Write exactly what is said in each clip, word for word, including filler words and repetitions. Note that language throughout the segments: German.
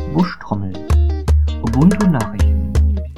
Buschtrommel. Ubuntu Nachrichten.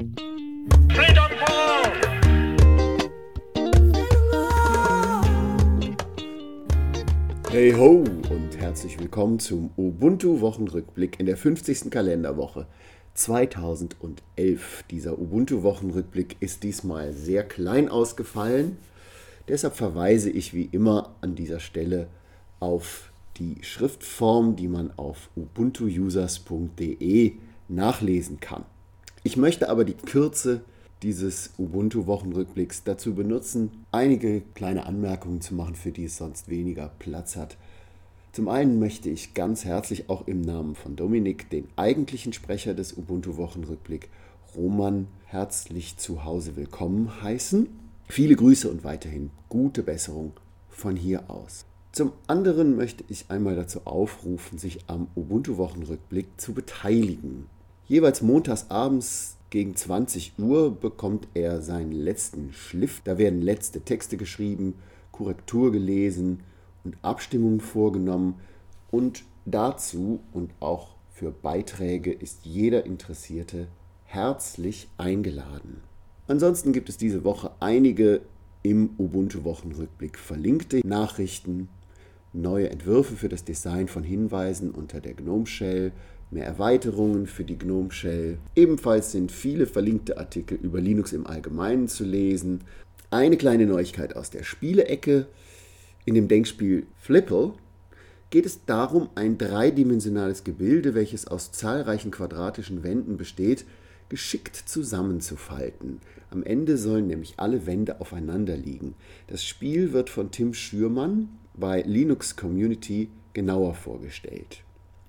Hey ho und herzlich willkommen zum Ubuntu-Wochenrückblick in der fünfzigsten Kalenderwoche zweitausendelf. Dieser Ubuntu-Wochenrückblick ist diesmal sehr klein ausgefallen. Deshalb verweise ich wie immer an dieser Stelle auf die Schriftform, die man auf ubuntu users punkt de nachlesen kann. Ich möchte aber die Kürze dieses Ubuntu-Wochenrückblicks dazu benutzen, einige kleine Anmerkungen zu machen, für die es sonst weniger Platz hat. Zum einen möchte ich ganz herzlich auch im Namen von Dominik den eigentlichen Sprecher des Ubuntu-Wochenrückblick, Roman, herzlich zu Hause willkommen heißen. Viele Grüße und weiterhin gute Besserung von hier aus. Zum anderen möchte ich einmal dazu aufrufen, sich am Ubuntu-Wochenrückblick zu beteiligen. Jeweils montags abends gegen zwanzig Uhr bekommt er seinen letzten Schliff. Da werden letzte Texte geschrieben, Korrektur gelesen und Abstimmungen vorgenommen. Und dazu und auch für Beiträge ist jeder Interessierte herzlich eingeladen. Ansonsten gibt es diese Woche einige im Ubuntu-Wochenrückblick verlinkte Nachrichten, neue Entwürfe für das Design von Hinweisen unter der GNOME Shell, mehr Erweiterungen für die GNOME Shell. Ebenfalls sind viele verlinkte Artikel über Linux im Allgemeinen zu lesen. Eine kleine Neuigkeit aus der Spielecke. In dem Denkspiel Flipple geht es darum, ein dreidimensionales Gebilde, welches aus zahlreichen quadratischen Wänden besteht, geschickt zusammenzufalten. Am Ende sollen nämlich alle Wände aufeinander liegen. Das Spiel wird von Tim Schürmann bei Linux Community genauer vorgestellt.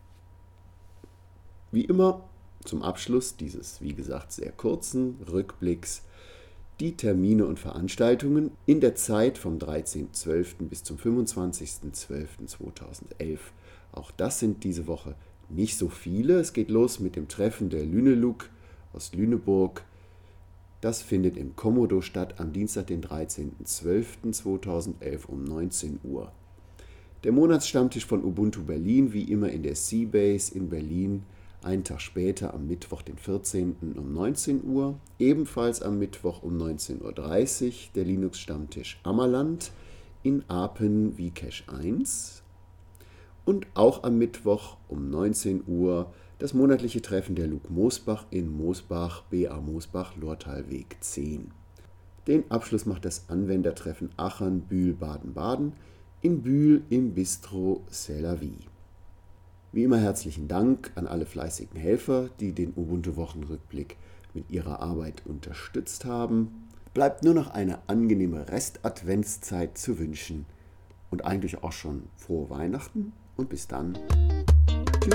Wie immer zum Abschluss dieses, wie gesagt, sehr kurzen Rückblicks die Termine und Veranstaltungen in der Zeit vom dreizehnten zwölften bis zum fünfundzwanzigsten zwölften zweitausendelf. Auch das sind diese Woche nicht so viele. Es geht los mit dem Treffen der Lüneluk aus Lüneburg. Das findet im Komodo statt am Dienstag, den dreizehnten zwölften zweitausendelf um neunzehn Uhr. Der Monatsstammtisch von Ubuntu Berlin, wie immer in der Seabase in Berlin, einen Tag später am Mittwoch, den vierzehnten um neunzehn Uhr. Ebenfalls am Mittwoch um neunzehn Uhr dreißig der Linux-Stammtisch Ammerland in Apen Vcache eins. Und auch am Mittwoch um neunzehn Uhr das monatliche Treffen der Luke Mosbach in Mosbach, B A Mosbach, Lortalweg zehn. Den Abschluss macht das Anwendertreffen Aachen, Bühl, Baden-Baden in Bühl im Bistro C'est la Vie. Wie immer herzlichen Dank an alle fleißigen Helfer, die den Ubuntu-Wochenrückblick mit ihrer Arbeit unterstützt haben. Bleibt nur noch eine angenehme Rest-Adventszeit zu wünschen und eigentlich auch schon frohe Weihnachten und bis dann. Tschüss.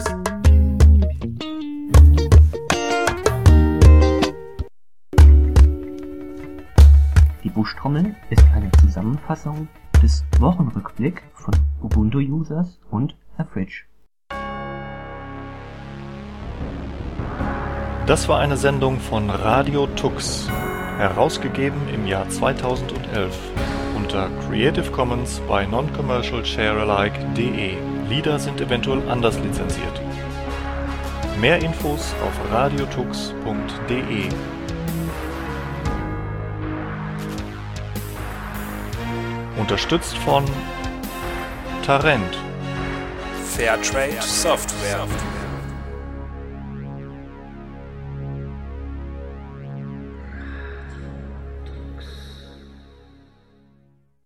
Die Buschtrommel ist eine Zusammenfassung des Wochenrückblick von Ubuntu Users und Herr Fritsch. Das war eine Sendung von Radio Tux, herausgegeben im Jahr zweitausendelf unter Creative Commons by Non-Commercial Share-alike punkt de. Lieder sind eventuell anders lizenziert. Mehr Infos auf radiotux punkt de. Unterstützt von Tarent. Fairtrade Software.